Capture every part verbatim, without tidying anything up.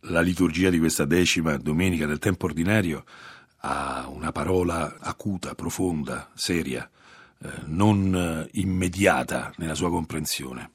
La liturgia di questa decima domenica del tempo ordinario ha una parola acuta, profonda, seria, eh, non eh, immediata nella sua comprensione.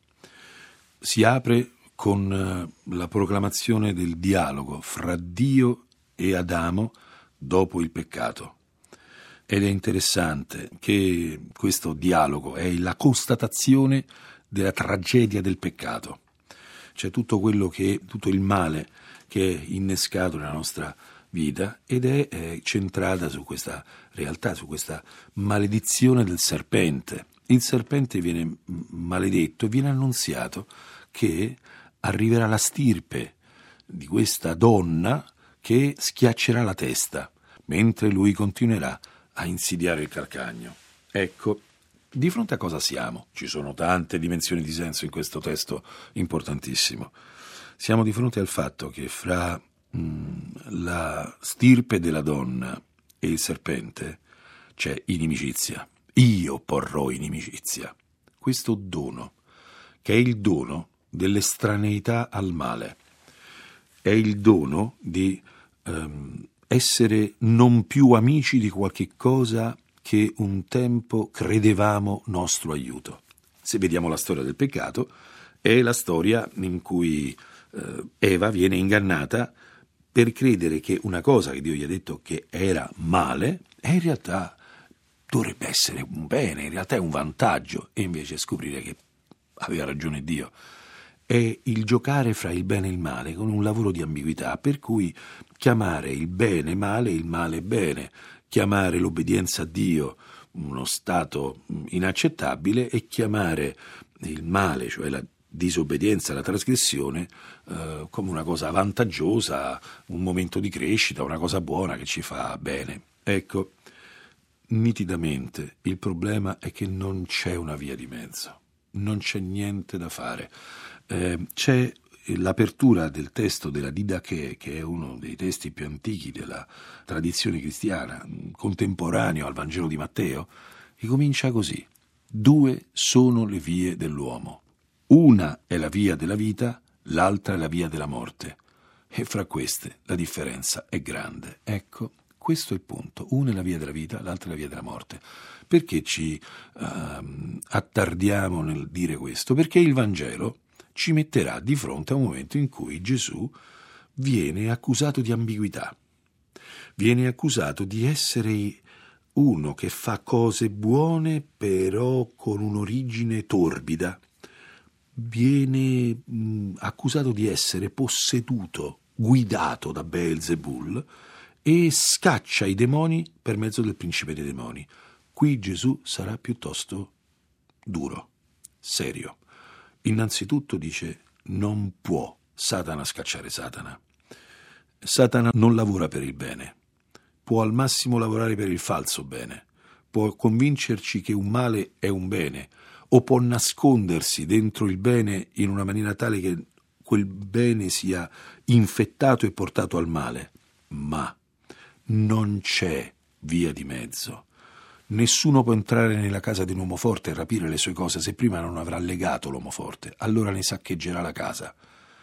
Si apre con eh, la proclamazione del dialogo fra Dio e Adamo dopo il peccato. Ed è interessante che questo dialogo è la constatazione della tragedia del peccato. C'è tutto quello che, tutto il male che è innescato nella nostra vita ed è, è centrata su questa realtà, su questa maledizione del serpente. Il serpente viene maledetto e viene annunziato che arriverà la stirpe di questa donna che schiaccerà la testa, mentre lui continuerà a insidiare il calcagno. Ecco, di fronte a cosa siamo? Ci sono tante dimensioni di senso in questo testo importantissimo. Siamo di fronte al fatto che fra mh, la stirpe della donna e il serpente c'è inimicizia. Io porrò inimicizia. Questo dono, che è il dono dell'estraneità al male, è il dono di ehm, essere non più amici di qualche cosa che un tempo credevamo nostro aiuto. Se vediamo la storia del peccato, è la storia in cui eh, Eva viene ingannata per credere che una cosa che Dio gli ha detto che era male, è in realtà dovrebbe essere un bene, in realtà è un vantaggio, e invece scoprire che aveva ragione Dio. È il giocare fra il bene e il male con un lavoro di ambiguità, per cui chiamare il bene male e il male bene, chiamare l'obbedienza a Dio uno stato inaccettabile e chiamare il male, cioè la disobbedienza, la trasgressione, eh, come una cosa vantaggiosa, un momento di crescita, una cosa buona che ci fa bene. Ecco, nitidamente il problema è che non c'è una via di mezzo, non c'è niente da fare. Eh, c'è l'apertura del testo della Didache, che è uno dei testi più antichi della tradizione cristiana, contemporaneo al Vangelo di Matteo, che comincia così: due sono le vie dell'uomo, una è la via della vita, l'altra è la via della morte, e fra queste la differenza è grande. Ecco, questo è il punto: una è la via della vita, l'altra è la via della morte. Perché ci uh, attardiamo nel dire questo? Perché il Vangelo ci metterà di fronte a un momento in cui Gesù viene accusato di ambiguità, viene accusato di essere uno che fa cose buone però con un'origine torbida, viene mh, accusato di essere posseduto, guidato da Beelzebul e scaccia i demoni per mezzo del principe dei demoni. Qui Gesù sarà piuttosto duro, serio. Innanzitutto dice: non può Satana scacciare Satana. Satana non lavora per il bene, può al massimo lavorare per il falso bene, può convincerci che un male è un bene, o può nascondersi dentro il bene in una maniera tale che quel bene sia infettato e portato al male. Ma non c'è via di mezzo. Nessuno può entrare nella casa di un uomo forte e rapire le sue cose se prima non avrà legato l'uomo forte, allora ne saccheggerà la casa.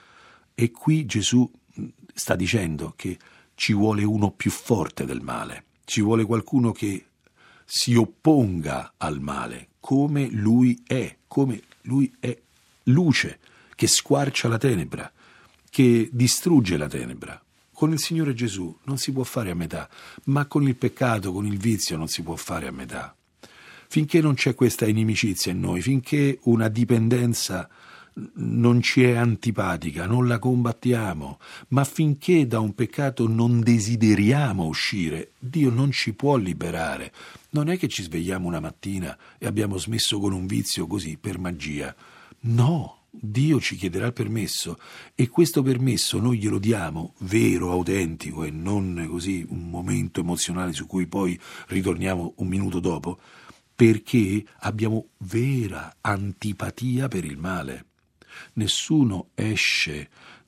E qui Gesù sta dicendo che ci vuole uno più forte del male, ci vuole qualcuno che si opponga al male, come lui è, come lui è luce, che squarcia la tenebra, che distrugge la tenebra. Con il Signore Gesù non si può fare a metà, ma con il peccato, con il vizio non si può fare a metà. Finché non c'è questa inimicizia in noi, finché una dipendenza non ci è antipatica, non la combattiamo, ma finché da un peccato non desideriamo uscire, Dio non ci può liberare. Non è che ci svegliamo una mattina e abbiamo smesso con un vizio così per magia. No, Dio ci chiederà il permesso e questo permesso noi glielo diamo, vero, autentico e non così un momento emozionale su cui poi ritorniamo un minuto dopo, perché abbiamo vera antipatia per il male. Nessuno esce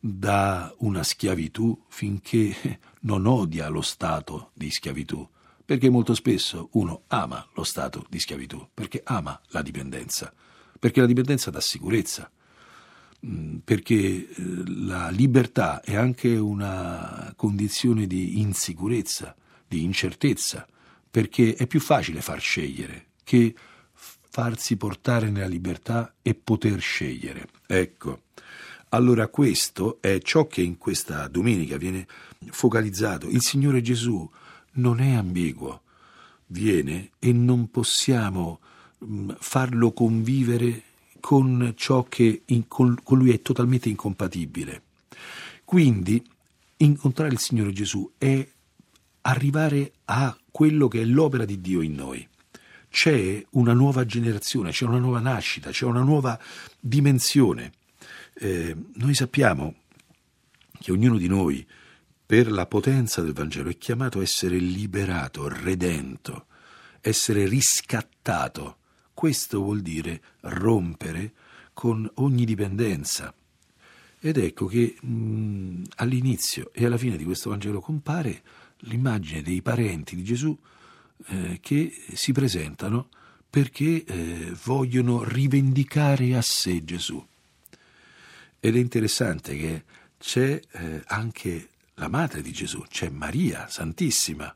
da una schiavitù finché non odia lo stato di schiavitù, perché molto spesso uno ama lo stato di schiavitù, perché ama la dipendenza, perché la dipendenza dà sicurezza. perché la libertà è anche una condizione di insicurezza, di incertezza, perché è più facile far scegliere che farsi portare nella libertà e poter scegliere. Ecco, allora questo è ciò che in questa domenica viene focalizzato. Il Signore Gesù non è ambiguo, viene e non possiamo farlo convivere con ciò che in, con, con lui è totalmente incompatibile. Quindi incontrare il Signore Gesù è arrivare a quello che è l'opera di Dio in noi. C'è una nuova generazione, c'è una nuova nascita, c'è una nuova dimensione. Eh, noi sappiamo che ognuno di noi, per la potenza del Vangelo, è chiamato a essere liberato, redento, essere riscattato. Questo vuol dire rompere con ogni dipendenza. Ed ecco che mh, all'inizio e alla fine di questo Vangelo compare l'immagine dei parenti di Gesù eh, che si presentano perché eh, vogliono rivendicare a sé Gesù. Ed è interessante che c'è eh, anche la madre di Gesù, c'è Maria Santissima.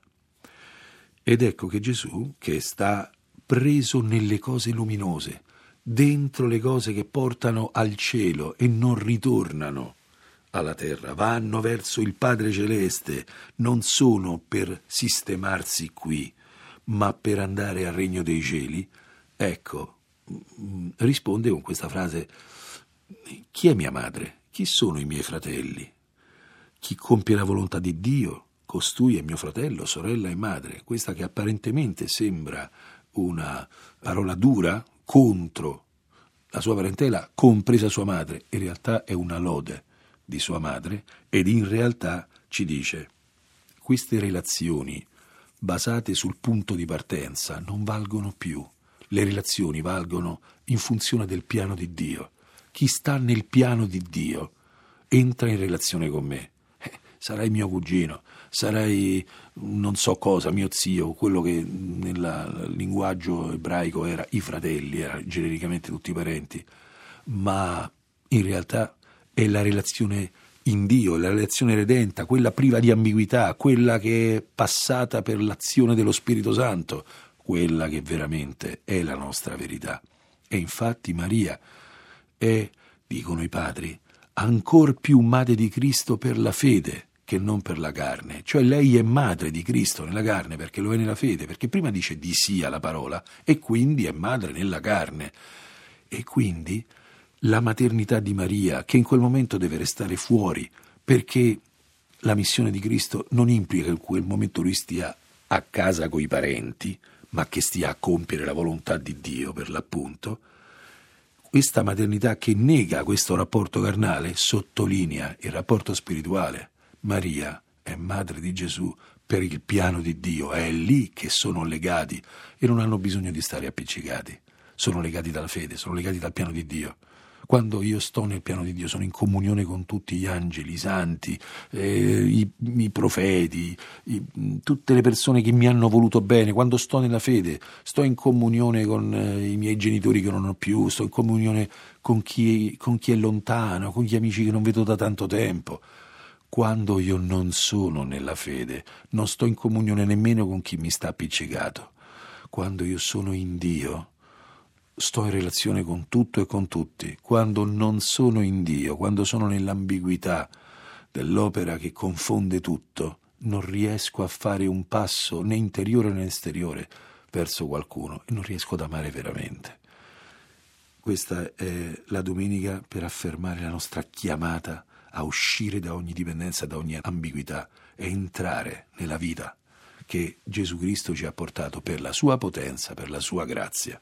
Ed ecco che Gesù, che sta preso nelle cose luminose, dentro le cose che portano al cielo e non ritornano alla terra, vanno verso il Padre Celeste, non sono per sistemarsi qui, ma per andare al regno dei cieli. Ecco, risponde con questa frase: chi è mia madre? Chi sono i miei fratelli? Chi compie la volontà di Dio? Costui è mio fratello, sorella e madre. Questa che apparentemente sembra una parola dura contro la sua parentela, compresa sua madre, in realtà è una lode di sua madre, ed in realtà ci dice: queste relazioni basate sul punto di partenza non valgono più. Le relazioni valgono in funzione del piano di Dio. Chi sta nel piano di Dio entra in relazione con me. Eh, sarai mio cugino, sarai non so cosa, mio zio, quello che nel linguaggio ebraico era i fratelli, era genericamente tutti i parenti, ma in realtà è la relazione in Dio, la relazione redenta, quella priva di ambiguità, quella che è passata per l'azione dello Spirito Santo, quella che veramente è la nostra verità. E infatti Maria è, dicono i padri, ancor più madre di Cristo per la fede che non per la carne. Cioè lei è madre di Cristo nella carne perché lo è nella fede, perché prima dice di sì alla parola e quindi è madre nella carne. E quindi la maternità di Maria, che in quel momento deve restare fuori, perché la missione di Cristo non implica che in quel momento lui stia a casa coi parenti, ma che stia a compiere la volontà di Dio per l'appunto. Questa maternità che nega questo rapporto carnale sottolinea il rapporto spirituale. Maria è madre di Gesù per il piano di Dio, è lì che sono legati e non hanno bisogno di stare appiccicati, sono legati dalla fede, sono legati dal piano di Dio. Quando io sto nel piano di Dio sono in comunione con tutti gli angeli, i santi, eh, i, i profeti, i, tutte le persone che mi hanno voluto bene. Quando sto nella fede sto in comunione con eh, i miei genitori che non ho più, sto in comunione con chi, con chi è lontano, con gli amici che non vedo da tanto tempo. Quando io non sono nella fede, non sto in comunione nemmeno con chi mi sta appiccicato. Quando io sono in Dio, sto in relazione con tutto e con tutti. Quando non sono in Dio, quando sono nell'ambiguità dell'opera che confonde tutto, non riesco a fare un passo né interiore né esteriore verso qualcuno e non riesco ad amare veramente. Questa è la domenica per affermare la nostra chiamata a uscire da ogni dipendenza, da ogni ambiguità e entrare nella vita che Gesù Cristo ci ha portato per la sua potenza, per la sua grazia.